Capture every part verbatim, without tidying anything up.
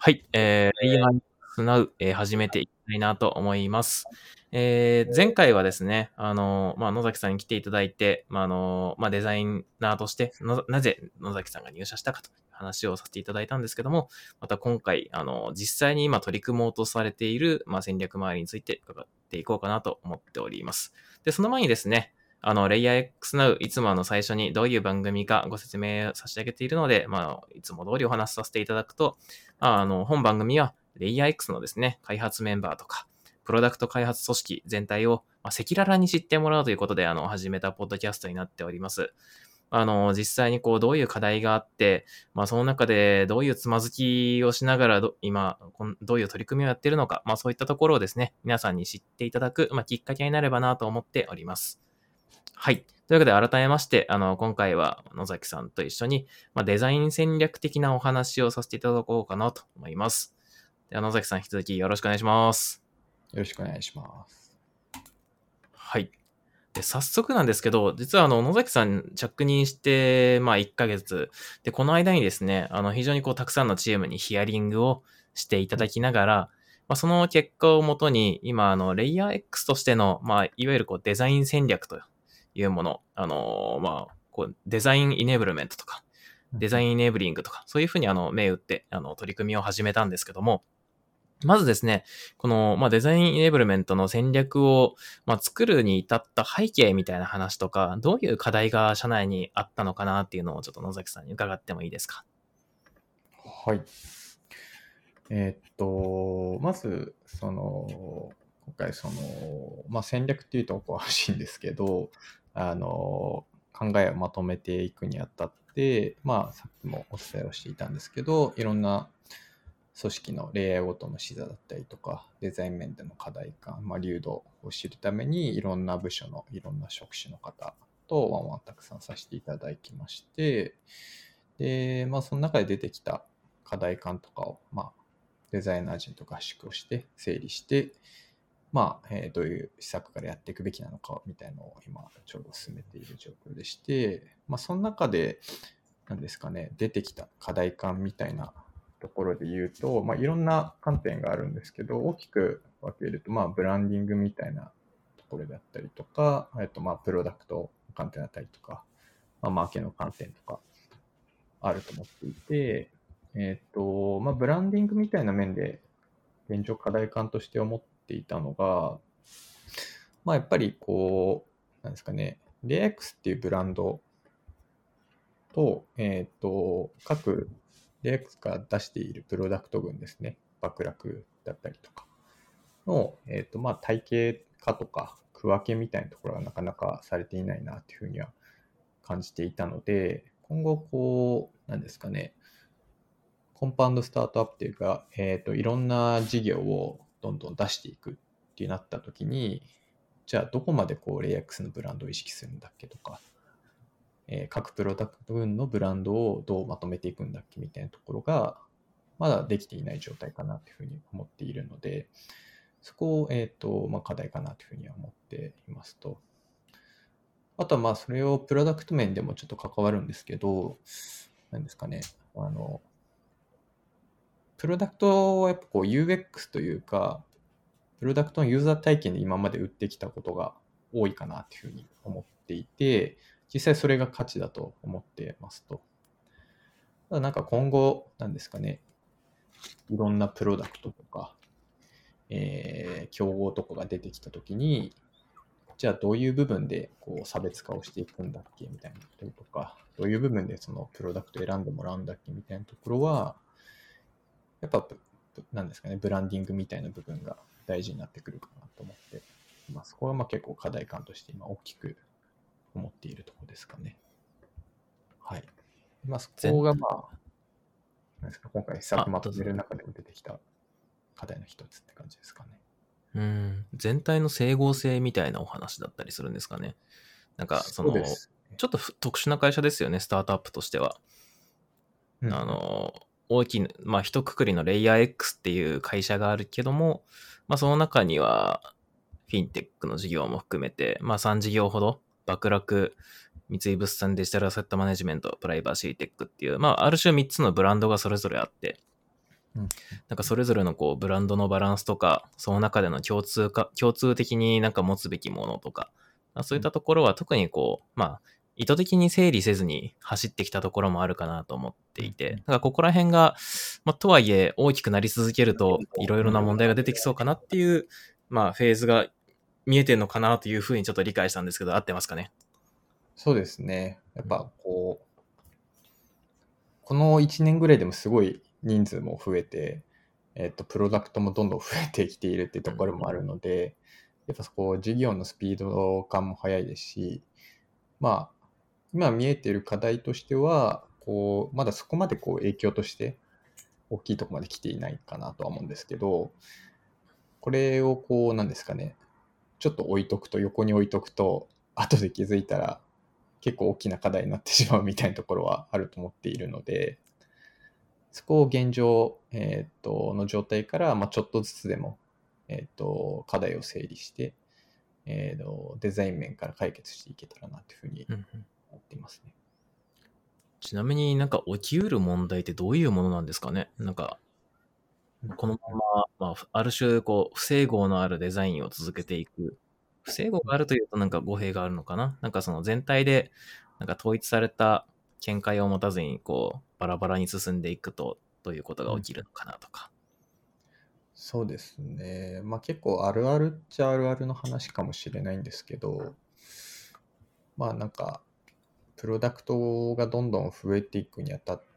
はい、えー、エーアイエックス Now、えー始めていきたいなと思います。えー、前回はですね、あの、まあ、野崎さんに来ていただいて、まあ、あの、まあ、デザイナーとしての、なぜ野崎さんが入社したかという話をさせていただいたんですけども、また今回、あの、実際に今取り組もうとされている、まあ、戦略周りについて伺っていこうかなと思っております。で、その前にですね、あの、レイヤー X Now、いつもあの最初にどういう番組かご説明差し上げているので、まあ、いつも通りお話しさせていただくと、あの、本番組は、レイヤー X のですね、開発メンバーとか、プロダクト開発組織全体を、まあ、赤裸々に知ってもらうということで、あの、始めたポッドキャストになっております。あの、実際にこう、どういう課題があって、まあ、その中でどういうつまずきをしながらど、今、どういう取り組みをやっているのか、まあ、そういったところをですね、皆さんに知っていただく、まあ、きっかけになればなと思っております。はい。というわけで、改めまして、あの、今回は野崎さんと一緒に、まあ、デザイン戦略的なお話をさせていただこうかなと思います。では、野崎さん、引き続きよろしくお願いします。 よろしくお願いします。 はい。で、早速なんですけど、実はあの、野崎さん着任して、まあ、いっかげつ。で、この間にですね、あの、非常にこう、たくさんのチームにヒアリングをしていただきながら、まあ、その結果をもとに、今、あの、レイヤー X としての、まあ、いわゆるこう、デザイン戦略というもの、あの、まあ、こう、デザインイネーブルメントとか、デザインイネーブリングとか、そういうふうにあの、銘打って、あの、取り組みを始めたんですけども、まずですね、この、まあ、デザインイネーブルメントの戦略を、まあ、作るに至った背景みたいな話とか、どういう課題が社内にあったのかなっていうのをちょっと野崎さんに伺ってもいいですか。 はい。えーっと、まず、その、今回、その、まあ、戦略っていうとこは欲しいんですけど、あの、考えをまとめていくにあたって、まあ、さっきもお伝えをしていたんですけど、いろんな組織のレイヤーごとの視座だったりとか、デザイン面での課題感、まあ、流動を知るために、いろんな部署のいろんな職種の方とワンワンたくさんさせていただきまして、で、まあ、その中で出てきた課題感とかを、まあ、デザイナー陣と合宿をして整理して、まあ、えーどういう施策からやっていくべきなのかみたいなのを今ちょうど進めている状況でして、まあ、その中で何ですかね、出てきた課題感みたいなところで言うと、まあ、いろんな観点があるんですけど、大きく分けると、まあ、ブランディングみたいなところであったりとか、えっと、まあ、プロダクトの観点だったりとか、まあ、マーケの観点とかあると思っていて、えっと、まあ、ブランディングみたいな面で現状課題感として思っていたのが、まあ、やっぱりこう、なんですかね、レイ X っていうブランドと、えっと、各 レイ X が出しているプロダクト群ですね、バックラクだったりとかの、えっと、まあ、体系化とか区分けみたいなところがなかなかされていないなというふうには感じていたので、今後こう、なんですかね、コンパウンドスタートアップっていうか、えっと、いろんな事業をどんどん出していくってなった時に、じゃあどこまでこうレイ X のブランドを意識するんだっけとか、えー各プロダクト群のブランドをどうまとめていくんだっけみたいなところが、まだできていない状態かなというふうに思っているので、そこを、えっと、まあ、課題かなというふうには思っていますと。あとはまあそれをプロダクト面でもちょっと関わるんですけど、なんですかね、あの、プロダクトはやっぱこう ユーエックス というか、プロダクトのユーザー体験で今まで売ってきたことが多いかなというふうに思っていて、実際それが価値だと思ってますと。ただなんか今後、なんですかね、いろんなプロダクトとか、えー、競合とかが出てきたときに、じゃあどういう部分でこう差別化をしていくんだっけみたいなこととか、どういう部分でそのプロダクト選んでもらうんだっけみたいなところは、やっぱ、なんですかね、ブランディングみたいな部分が大事になってくるかなと思って、まあ、そこはまあ結構課題感として今大きく思っているところですかね。はい。まあ、そこがまあ、なんですか、今回施策あ、 まとどうぞ。 める中でも出てきた課題の一つって感じですかね。 うん。全体の整合性みたいなお話だったりするんですかね。なんか、その、 そうですね。 ちょっと特殊な会社ですよね、スタートアップとしては。 うんうん、 あの、大きな、まあ、一括りのレイヤー X っていう会社があるけども、まあ、その中には、フィンテックの事業も含めて、まあ、さん事業ほど、爆落、三井物産デジタルアセットマネジメント、プライバシーテックっていう、まあ、ある種みっつのブランドがそれぞれあって、 うんなんかそれぞれのこうブランドのバランスとか、その中での共通か、共通的になんか持つべきものとか、まあそういったところは特にこう、まあ、意図的に整理せずに走ってきたところもあるかなと思っていて、だからここら辺が、まあ、とはいえ大きくなり続けると、いろいろな問題が出てきそうかなっていう、まあ、フェーズが見えてるのかなというふうにちょっと理解したんですけど、合ってますかね。 そうですね。やっぱこう、このいちねんぐらいでもすごい人数も増えて、えっと、プロダクトもどんどん増えてきているっていうところもあるので、やっぱそこ、事業のスピード感も速いですし、まあ、今見えている課題としては、こう、まだそこまでこう影響として大きいところまで来ていないかなとは思うんですけど、これをこう、なんですかね、ちょっと置いとくと、横に置いとくと、後で気づいたら結構大きな課題になってしまうみたいなところはあると思っているので、そこを現状、えっと、の状態から、まあ、ちょっとずつでも、えっと、課題を整理して、えっと、デザイン面から解決していけたらなというふうにうんうん、 思っていますね。 ちなみになんか起きうる問題ってどういうものなんですかね。なんか、このまま、まあ、ある種、こう、不整合のあるデザインを続けていく。不整合があるというとなんか語弊があるのかな。なんかその全体で、なんか統一された見解を持たずに、こう、バラバラに進んでいくと、どういうことが起きるのかなとか。 そうですね。まあ結構あるあるっちゃあるあるの話かもしれないんですけど、まあなんか、プロダクトがどんどん増えていくにあたって、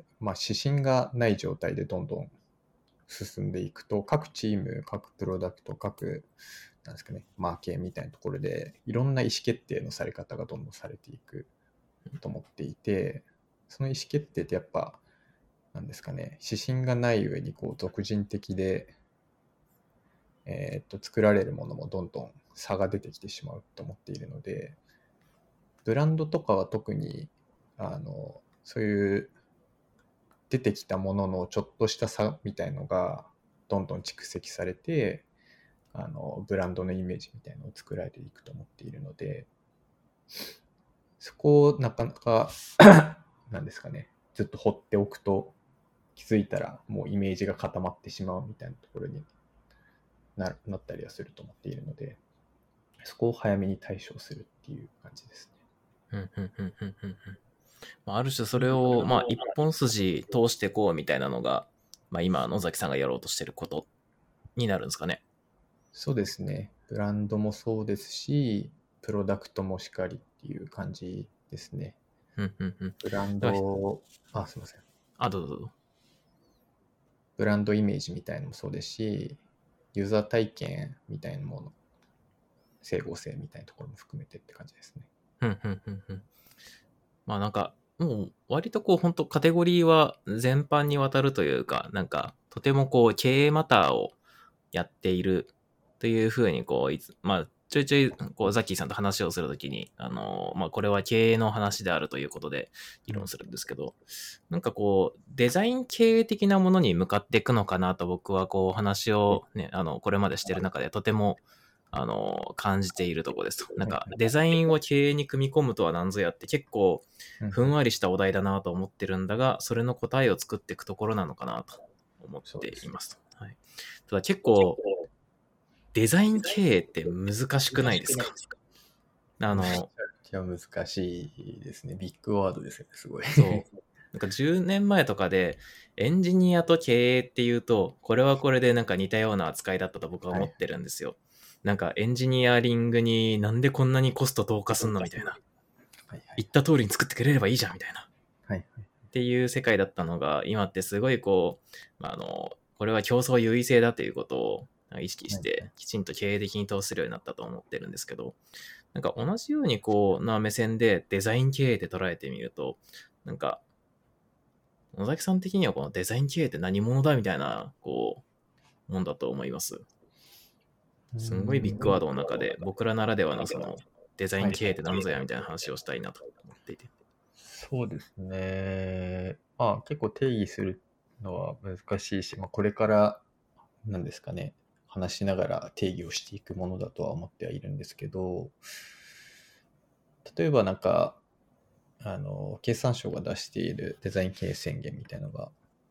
まあ指針がない状態でどんどん進んでいくと、各チーム、各プロダクト、各、なんですかね、マーケみたいなところで、いろんな意思決定のされ方がどんどんされていくと思っていて、その意思決定ってやっぱ、なんですかね、指針がない上にこう俗人的で、えーっと作られるものもどんどん差が出てきてしまうと思っているので、ブランドとかは特にあのそういう出てきたもののちょっとした差みたいのがどんどん蓄積されて、あのブランドのイメージみたいのを作られていくと思っているので、そこをなかなかなんですかね、ずっと放っておくと気づいたらもうイメージが固まってしまうみたいなところにななったりはすると思っているので、そこを早めに対処するっていう感じですね。 うんうんうんうんうんうん。まあ、ある種それを、まあ、一本筋通してこうみたいなのが、まあ、今、野崎さんがやろうとしてることになるんですかね。 そうですね。ブランドもそうですし、プロダクトもしかりっていう感じですね。 うんうんうん。 ブランだからド、あ、すいません。 あ、どうぞどうぞ。 ブランドイメージみたいなのもそうですし、ユーザー体験みたいなもの、整合性みたいなところも含めてって感じですね。 うんうんうんうん。まあなんか、もう割とこう本当カテゴリーは全般にわたるというか、なんかとてもこう経営マターをやっているというふうにこう、いつ、まあちょいちょいこうザッキーさんと話をするときに、あの、まあこれは経営の話であるということで議論するんですけど、なんかこうデザイン経営的なものに向かっていくのかなと僕はこう話をね、あの、これまでしてる中でとてもあの、感じているところですと。なんか、デザインを経営に組み込むとは何ぞやって結構、 うんふんわりしたお題だなと思ってるんだが、それの答えを作っていくところなのかなと思っています。はい。ただ結構、デザイン経営って難しくないですか？あめちゃの、 くちゃ難しいですね。ビッグワードですよね、すごい。 そう。なんかじゅうねんまえとかで、エンジニアと経営っていうと、これはこれでなんか似たような扱いだったと僕は思ってるんですよ。なんかエンジニアリングになんでこんなにコスト投下すんのみたいな。 はいはい言った通りに作ってくれればいいじゃんみたいな。っはいていう世界だったのが、今ってすごいこう、あの、これは競争優位性だということを意識しはいて、きちんと経営的に通せるようになったと思ってるんですけど、なんか同じようにこう、な目線でデザイン経営で捉えてみると、なんか、野崎さん的にはこのデザイン経営って何者だみたいな、こう、もんだと思います。すんごいビッグワードの中で、僕らならではのその、デザイン経営って何ぞやみたいな話をしたいなと思っていて。 そうですね。まあ結構定義するのは難しいし、まあ、これからなんですかね、話しながら定義をしていくものだとは思ってはいるんですけど、例えばなんか、あの、経産省が出しているデザイン経営宣言みたいなのが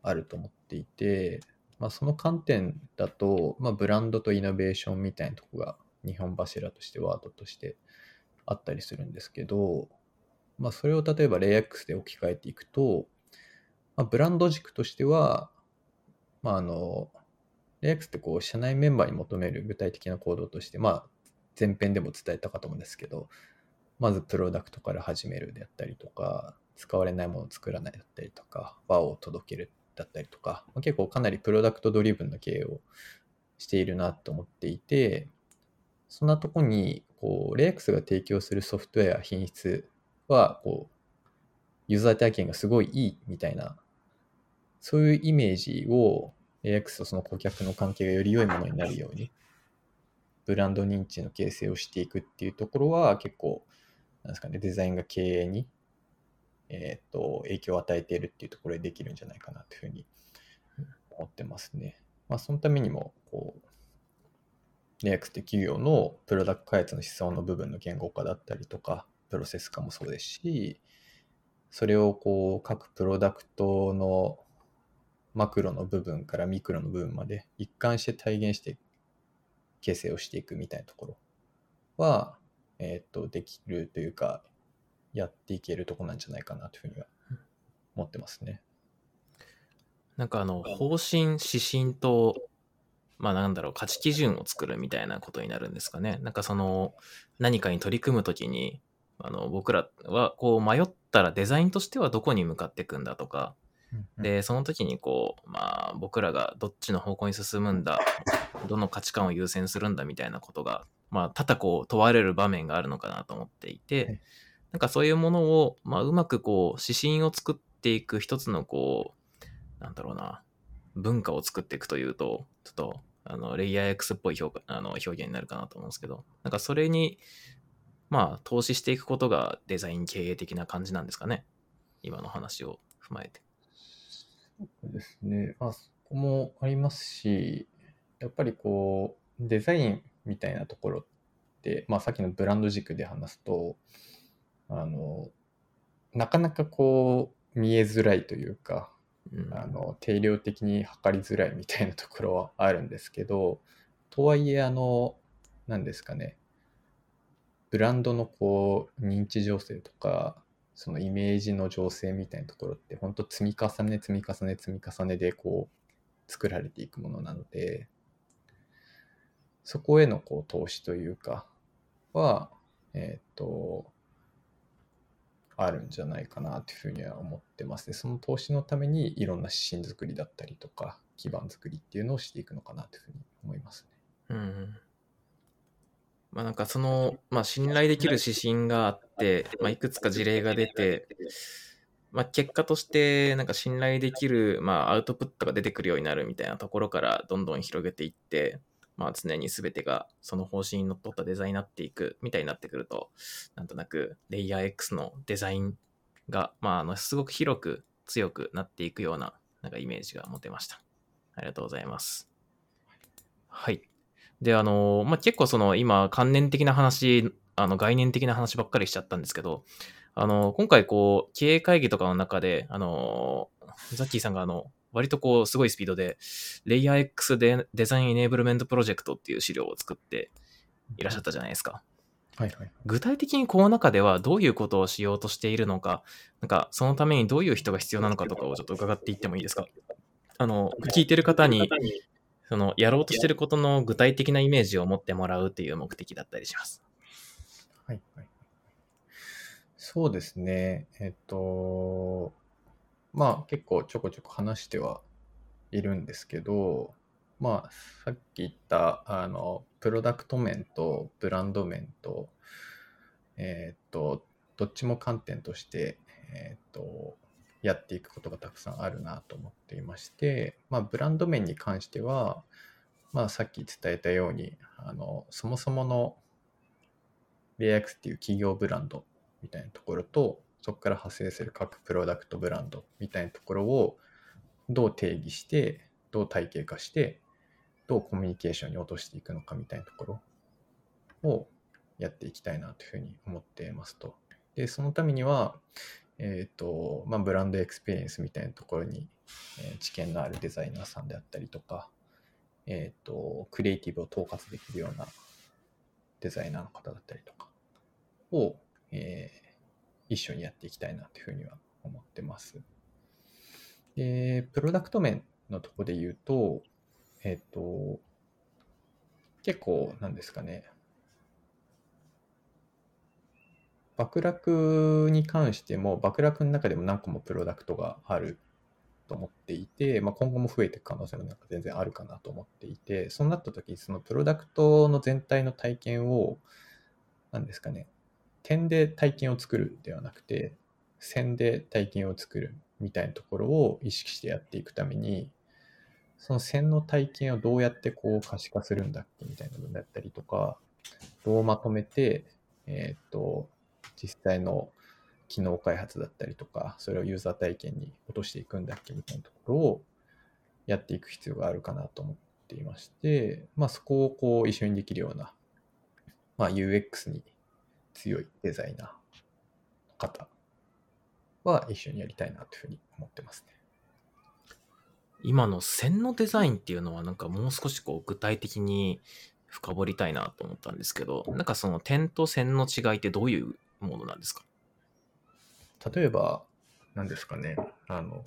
あると思っていて、まあ、その観点だと、まあ、ブランドとイノベーションみたいなとこが日本柱としてワードとしてあったりするんですけど、まあ、それを例えば レイエックス で置き換えていくと、まあ、ブランド軸としては、まあ、あの レイエックス ってこう社内メンバーに求める具体的な行動として、まあ、前編でも伝えたかと思うんですけど、まずプロダクトから始めるであったりとか、使われないものを作らないだったりとか、和を届けるだったりとか、まあ、結構かなりプロダクトドリブンな経営をしているなと思っていて、そんなとこにこう レイエックス が提供するソフトウェア品質はこうユーザー体験がすごいいいみたいな、そういうイメージを レイエックス とその顧客の関係がより良いものになるようにブランド認知の形成をしていくっていうところは結構なんですかね、デザインが経営に、えー、と影響を与えているっていうところでできるんじゃないかなというふうに思ってますね。まあ、そのためにもこうレイエックスって企業のプロダクト開発の思想の部分の言語化だったりとかプロセス化もそうですし、それをこう各プロダクトのマクロの部分からミクロの部分まで一貫して体現して形成をしていくみたいなところは、えっ、とできるというかやっていけるところなんじゃないかなというふうには思ってますね。 なんかあの、方針、指針と、まあなんだろう、価値基準を作るみたいなことになるんですかね。なんかその、何かに取り組むときに、あの、僕らはこう迷ったらデザインとしてはどこに向かっていくんだとか、で、その時にこう、まあ僕らがどっちの方向に進むんだ、どの価値観を優先するんだみたいなことが、まあ多々こう問われる場面があるのかなと思っていて、 はい、 なんかそういうものを、まあうまくこう、指針を作っていく一つのこう、なんだろうな、文化を作っていくというと、ちょっと、あの、レイヤー X っぽい表あの表現になるかなと思うんですけど、なんかそれに、まあ、投資していくことがデザイン経営的な感じなんですかね。今の話を踏まえて。 そうですね。まあ、そこもありますし、やっぱりこう、デザインみたいなところって、まあ、さっきのブランド軸で話すと、あの、なかなかこう、見えづらいというか、 うん、 あの、定量的に測りづらいみたいなところはあるんですけど、とはいえ、あの、何ですかね、ブランドのこう、認知情勢とか、そのイメージの情勢みたいなところって、本当積み重ね、積み重ね、積み重ねでこう、作られていくものなので、そこへのこう投資というかは、えっと、あるんじゃないかなというふうには思ってますね。その投資のためにいろんな指針作りだったりとか、基盤作りっていうのをしていくのかなというふうに思いますね。 うん。まあなんかその、まあ信頼できる指針があって、まあいくつか事例が出て、まあ結果としてなんか信頼できる、まあアウトプットが出てくるようになるみたいなところからどんどん広げていって、まあ常に全てがその方針にのっとったデザインになっていくみたいになってくると、なんとなくレイヤー X のデザインが、まああのすごく広く強くなっていくようななんかイメージが持てました。ありがとうございます。はい。で、あの、まあ、結構その今、観念的な話、あの概念的な話ばっかりしちゃったんですけど、あの、今回こう、経営会議とかの中で、あの、ザッキーさんがあの、割とこう、すごいスピードで、レイヤー X でデザインエネーブルメントプロジェクトっていう資料を作っていらっしゃったじゃないですか。 はいはい。 具体的にこの中ではどういうことをしようとしているのか、なんかそのためにどういう人が必要なのかとかをちょっと伺っていってもいいですか？あの、聞いてる方に、その、やろうとしてることの具体的なイメージを持ってもらうっていう目的だったりします。 はいはい。そうですね。えっと、まあ結構ちょこちょこ話してはいるんですけど、まあさっき言ったあのプロダクト面とブランド面と、えっと、どっちも観点として、えっと、やっていくことがたくさんあるなと思っていまして、まあブランド面に関しては、まあさっき伝えたように、あの、そもそもの レイエックス っていう企業ブランドみたいなところと、そこから派生する各プロダクトブランドみたいなところをどう定義して、どう体系化して、どうコミュニケーションに落としていくのかみたいなところをやっていきたいなというふうに思っていますと。で、そのためには、 えっと、まあ、ブランドエクスペリエンスみたいなところに、えー知見のあるデザイナーさんであったりとか、えっと、クリエイティブを統括できるようなデザイナーの方だったりとかを、えー一緒にやっていきたいなというふうには思ってます。で、プロダクト面のところで言うと、えっと、結構、なんですかね、爆落に関しても、爆落の中でも何個もプロダクトがあると思っていて、まあ、今後も増えていく可能性もなんか全然あるかなと思っていて、そうなった時にそのプロダクトの全体の体験を、なんですかね、点で体験を作るではなくて、線で体験を作るみたいなところを意識してやっていくために、その線の体験をどうやってこう可視化するんだっけみたいな部分だったりとか、どうまとめて、えーっと、実際の機能開発だったりとか、それをユーザー体験に落としていくんだっけみたいなところをやっていく必要があるかなと思っていまして、まあ、そこをこう一緒にできるような、まあ、ユーエックス に強いデザイナーの方は一緒にやりたいなというふうに思ってますね。 今の線のデザインっていうのはなんかもう少しこう具体的に深掘りたいなと思ったんですけど、なんかその点と線の違いってどういうものなんですか？ 例えば、何ですかね、あの、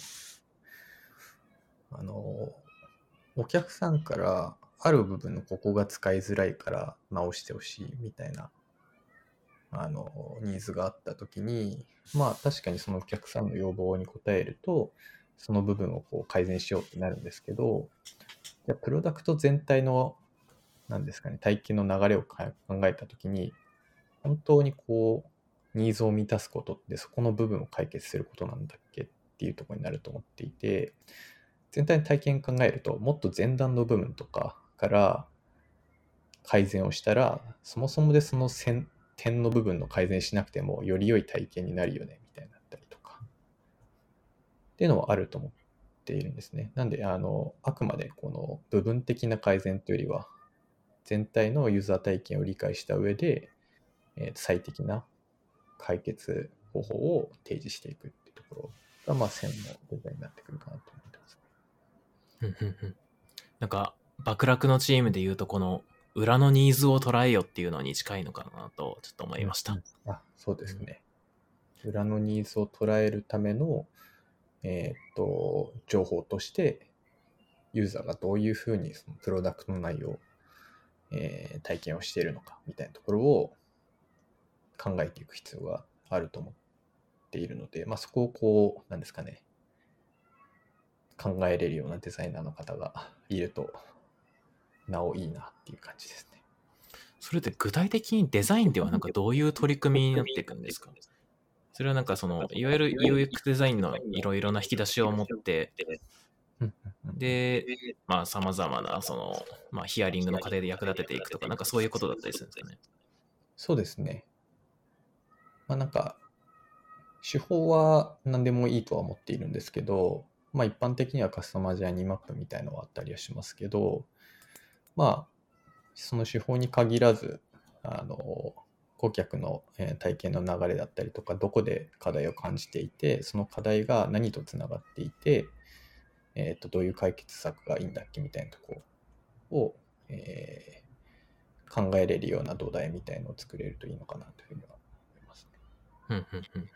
あの、お客さんからある部分のここが使いづらいから直してほしいみたいなあのニーズがあった時に、まあ確かにそのお客さんの要望に応えるとその部分をこう改善しようってなるんですけど、じゃあプロダクト全体のなんですかね、体験の流れを考えた時に本当にこうニーズを満たすことってそこの部分を解決することなんだっけっていうところになると思っていて、全体の体験考えるともっと前段の部分とかから改善をしたら、そもそもでその線点の部分の改善しなくてもより良い体験になるよねみたいになったりとかっていうのはあると思っているんですね。なんであのあくまでこの部分的な改善というよりは全体のユーザー体験を理解した上で、えー最適な解決方法を提示していくっていうところが、まあ、線のデザインになってくるかなと思ってます。 うんうんうん。なんか爆落のチームで言うとこの裏のニーズを捉えよっていうのに近いのかなとちょっと思いました。 うんうん、あ、そうですね。裏のニーズを捉えるための、えーっと情報としてユーザーがどういうふうにそのプロダクトの内容、えー体験をしているのかみたいなところを考えていく必要があると思っているので、まあ、そこをこうなんですかね、考えれるようなデザイナーの方がいるとなおいいなっていう感じですね。 それって具体的にデザインではなんかどういう取り組みになっていくんですか？それはなんかそのいわゆる ユーエックス デザインのいろいろな引き出しを持ってうんうんうん、 で、まあ、様々な、その、まあ、ヒアリングの過程で役立てていくとか、なんかそういうことだったりするんですかね。 そうですね。まあなんか手法は何でもいいとは思っているんですけど、まあ一般的にはカスタマージャーニーマップみたいのはあったりはしますけど、まあその手法に限らず、あの顧客のえー体験の流れだったりとか、どこで課題を感じていて、その課題が何とつながっていて、えー、とどういう解決策がいいんだっけみたいなところを、えー考えれるような土台みたいのを作れるといいのかなというふうには思いますね。 うん、うん、うん、うん。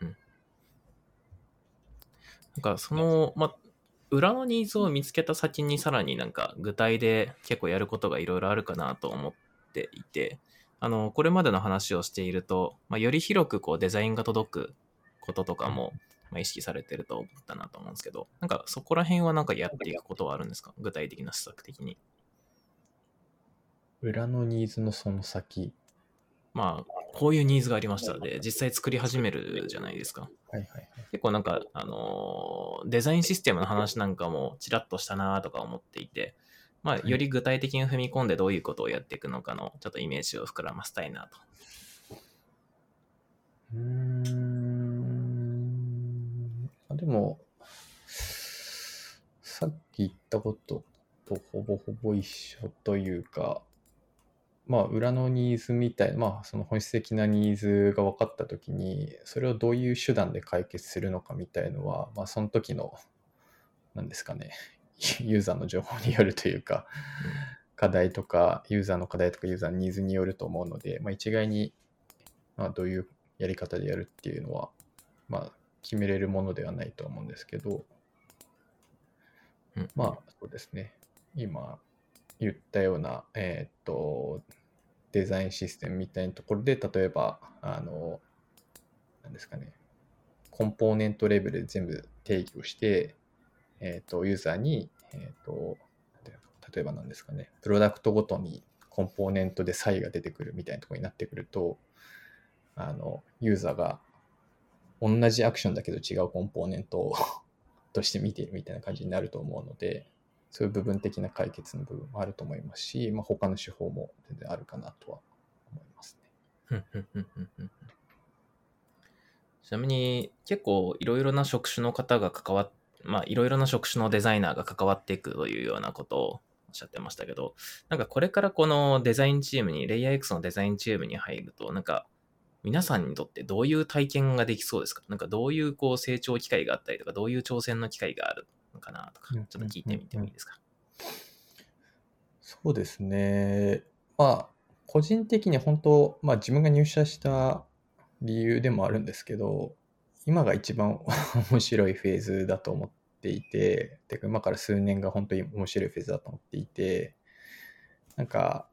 なんかその、まあ、裏のニーズを見つけた先にさらになんか具体で結構やることがいろいろあるかなと思っていて、あの、これまでの話をしていると、まあ、より広くこうデザインが届くこととかも、まあ、意識されてると思ったなと思うんですけど、なんかそこら辺はなんかやっていくことはあるんですか？具体的な施策的に。 裏のニーズのその先。 まあ、こういうニーズがありましたで、実際作り始めるじゃないですか。 はいはいはい。 結構なんか、あのーデザインシステムの話なんかもちらっとしたなとか思っていて、まあ、 はい、 より具体的に踏み込んでどういうことをやっていくのかの、ちょっとイメージを膨らませたいなと。 うーん。あでも、さっき言ったこととほぼほぼ一緒というか、 まあ、裏のニーズみたい、まあ、その本質的なニーズが分かったときに、それをどういう手段で解決するのかみたいのは、まあ、その時の、なんですかね、ユーザーの情報によるというか、 うん課題とか、ユーザーの課題とかユーザーのニーズによると思うので、まあ、一概に、まあ、どういうやり方でやるっていうのは、まあ、決めれるものではないと思うんですけど、 うんまあ、そうですね。今言ったような、えーっと、デザインシステムみたいなところで、例えば、あの、なんですかね、コンポーネントレベルで全部定義をして、えーっと、ユーザーに、えーっと、例えばなんですかね、プロダクトごとにコンポーネントで差異が出てくるみたいなところになってくると、あの、ユーザーが同じアクションだけど違うコンポーネントをとして見ているみたいな感じになると思うので、そういう部分的な解決の部分もあると思いますし、まあ、他の手法も全然あるかなとは思いますね。 うんうんうんうんうんちなみに結構いろいろな職種の方が関わっ、まあいろいろな職種のデザイナーが関わっていくというようなことをおっしゃってましたけど、なんかこれからこのデザインチームに、レイヤー X のデザインチームに入ると、なんか皆さんにとってどういう体験ができそうですか？なんかどういうこう成長機会があったりとか、どういう挑戦の機会があるのかなとか、ちょっと聞いてみてもいいですか？ そうですね。まあ、個人的に本当、まあ自分が入社した理由でもあるんですけど、今が一番面白いフェーズだと思っていて、てか今から数年が本当に面白いフェーズだと思っていて、なんか、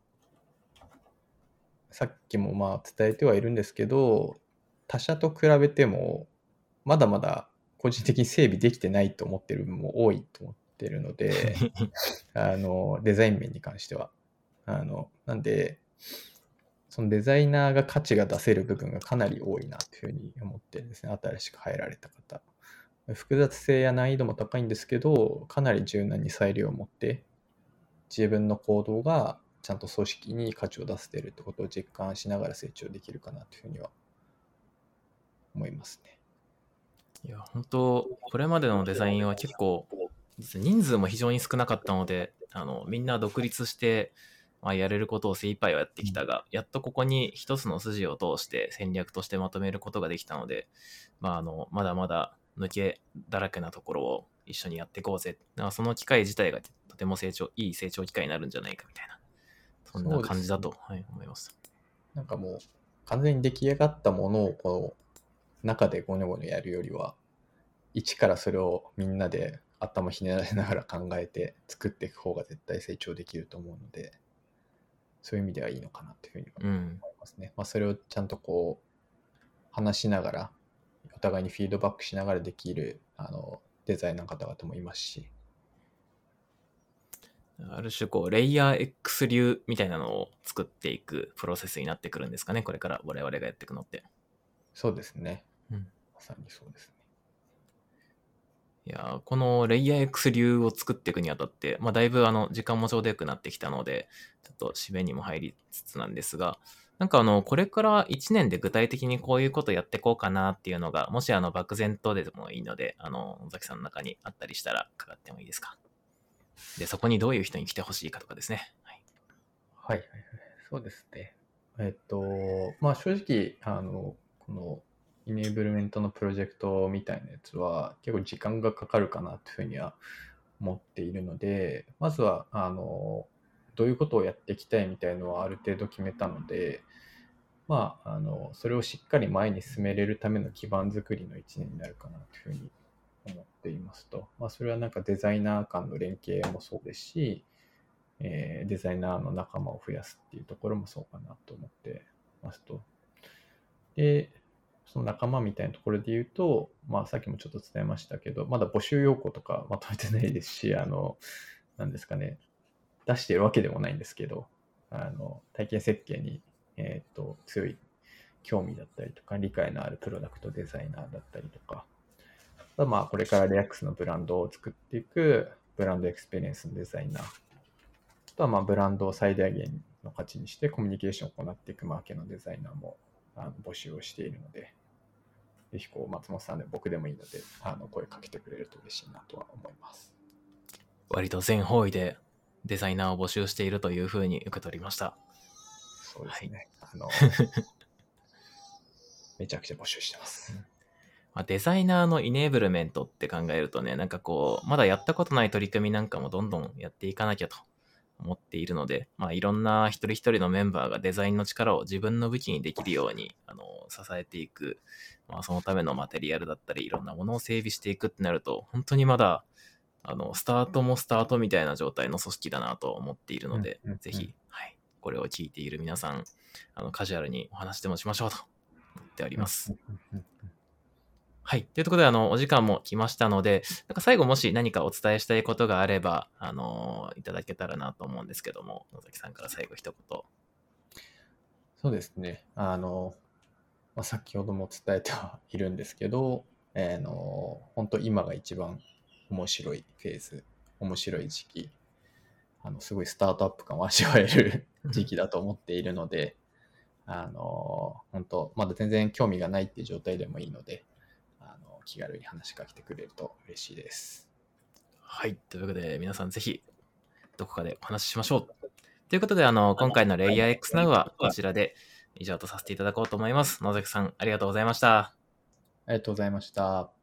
さっきもまあ伝えてはいるんですけど、他社と比べても、まだまだ個人的に整備できてないと思ってる部分も多いと思ってるので、あの、デザイン面に関しては。あの、なんで、そのデザイナーが価値が出せる部分がかなり多いなというふうに思ってるんですね。新しく入られた方。複雑性や難易度も高いんですけど、かなり柔軟に裁量を持って、自分の行動がちゃんと組織に価値を出せているってことを実感しながら成長できるかなというふうには思いますね。 いや、本当これまでのデザインは結構、実は人数も非常に少なかったので、あの、みんな独立して、まあ、やれることを精一杯はやってきたが、やっとここに一つの筋を通して戦略としてまとめることができたので、まあ、あの、まだまだ抜けだらけなところを一緒にやっていこうぜ。だからその機会自体がとても成長、いい成長機会になるんじゃないかみたいな、そんなそうですね。 感じだと、はい、思います。 なんかもう完全に出来上がったものをこう中でゴニョゴニョやるよりは、一からそれをみんなで頭ひねられながら考えて作っていく方が絶対成長できると思うので、そういう意味ではいいのかなというふうにうん。 思いますね。まあ、それをちゃんとこう話しながら、お互いにフィードバックしながらできるあのデザイナーの方々もいますし、 ある種こう、レイヤー X 流みたいなのを作っていくプロセスになってくるんですかね、これから我々がやっていくのって。 そうですね。 うん、 まさにそうですね。 いやー、このレイヤー X 流を作っていくにあたって、まあ、だいぶあの時間もちょうどよくなってきたので、ちょっと締めにも入りつつなんですが、なんかあの、これからいちねんで具体的にこういうことやっていこうかなっていうのが、もしあの、漠然とでもいいので、あの、野崎さんの中にあったりしたら伺ってもいいですか。で、そこにどういう人に来てほしいかとかですね。はい。 はいはいはい。そうですね。えっと、まあ正直、あの、このイネーブルメントのプロジェクトみたいなやつは結構時間がかかるかなというふうには思っているので、まずは、あの、どういうことをやっていきたいみたいのはある程度決めたので、まあ、あの、それをしっかり前に進めれるための基盤作りのいちねんになるかなというふうに思っていますと。まあ、それはなんかデザイナー間の連携もそうですし、えーデザイナーの仲間を増やすっていうところもそうかなと思ってますと。で、その仲間みたいなところで言うと、まあさっきもちょっと伝えましたけど、まだ募集要項とかまとめてないですし、あの、なんですかね、出してるわけでもないんですけど、あの、体験設計に、えっと、強い興味だったりとか、理解のあるプロダクトデザイナーだったりとか、あとはまあこれからレアックスのブランドを作っていくブランドエクスペリエンスのデザイナー、あとはまあブランドを最大限の価値にしてコミュニケーションを行っていくマーケのデザイナーもあの募集をしているので、ぜひこう松本さんで僕でもいいのであの声かけてくれると嬉しいなとは思います。 割と全方位でデザイナーを募集しているというふうに受け取りました。 そうですね。はい、あの、めちゃくちゃ募集してます。 まあ、デザイナーのイネーブルメントって考えるとね、なんかこう、まだやったことない取り組みなんかもどんどんやっていかなきゃと思っているので、まあ、いろんな一人一人のメンバーがデザインの力を自分の武器にできるように、あの、支えていく、まあ、そのためのマテリアルだったり、いろんなものを整備していくってなると、本当にまだ、あの、スタートもスタートみたいな状態の組織だなと思っているので、 うんうんうん、 ぜひ、はい、これを聞いている皆さん、あの、カジュアルにお話でもしましょうと思っております。 うんうんうんうん、 はい。というところで、あの、お時間も来ましたので、なんか最後もし何かお伝えしたいことがあれば、あの、いただけたらなと思うんですけども、野崎さんから最後一言。 そうですね。あの、まあ、先ほども伝えてはいるんですけど、えー、の本当今が一番面白いフェーズ、面白い時期、あのすごいスタートアップ感を味わえる時期だと思っているので、あの本当まだ全然興味がないっていう状態でもいいので、あの気軽に話しかけてくれると嬉しいです。 はい。ということで、皆さんぜひ、どこかでお話ししましょう。ということで、あの、今回のレイヤー X Now はこちらで以上とさせていただこうと思います。野崎さん、ありがとうございました。 ありがとうございました。